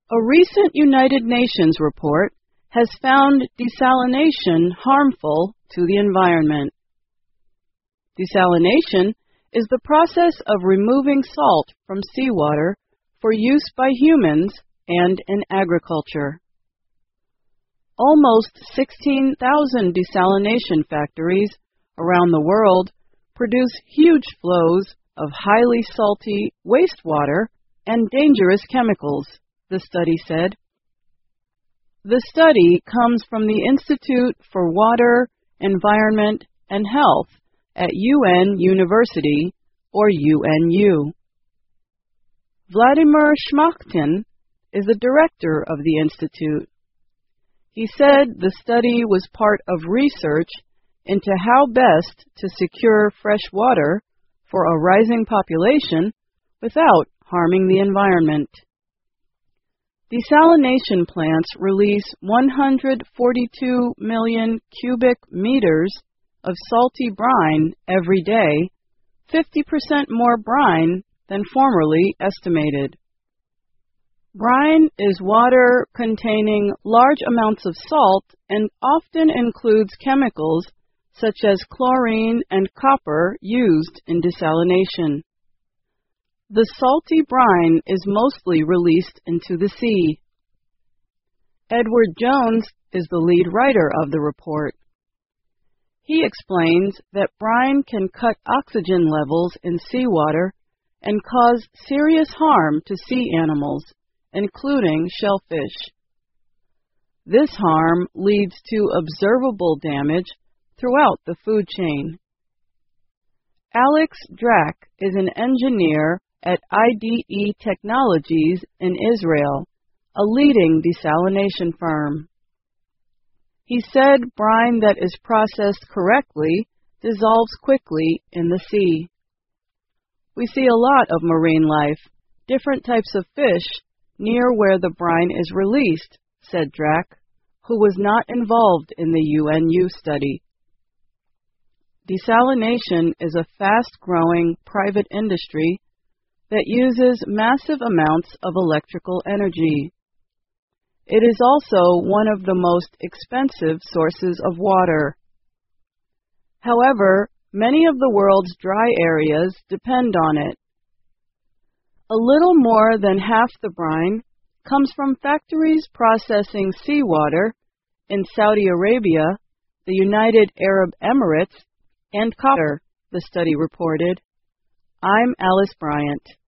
A recent United Nations report has found desalination harmful to the environment. Desalination is the process of removing salt from seawater for use by humans and in agriculture. Almost 16,000 desalination factories around the world produce huge flows of highly salty wastewater and dangerous chemicals, the study said. The study comes from the Institute for Water, Environment, and Health at UN University, or UNU. Vladimir Shmakhtin is the director of the institute. He said the study was part of research into how best to secure fresh water for a rising population without harming the environment. Desalination plants release 142 million cubic meters of salty brine every day, 50% more brine than formerly estimated. Brine is water containing large amounts of salt and often includes chemicals such as chlorine and copper used in desalination. The salty brine is mostly released into the sea. Edward Jones is the lead writer of the report. He explains that brine can cut oxygen levels in seawater and cause serious harm to sea animals, including shellfish. This harm leads to observable damage throughout the food chain. Alex Drack is an engineer at IDE Technologies in Israel, a leading desalination firm. He said brine that is processed correctly dissolves quickly in the sea. We see a lot of marine life, different types of fish, near where the brine is released, said Drack, who was not involved in the UNU study. Desalination is a fast-growing private industry that uses massive amounts of electrical energy. It is also one of the most expensive sources of water. However, many of the world's dry areas depend on it. A little more than half the brine comes from factories processing seawater in Saudi Arabia, the United Arab Emirates, and Qatar, the study reported. I'm Alice Bryant.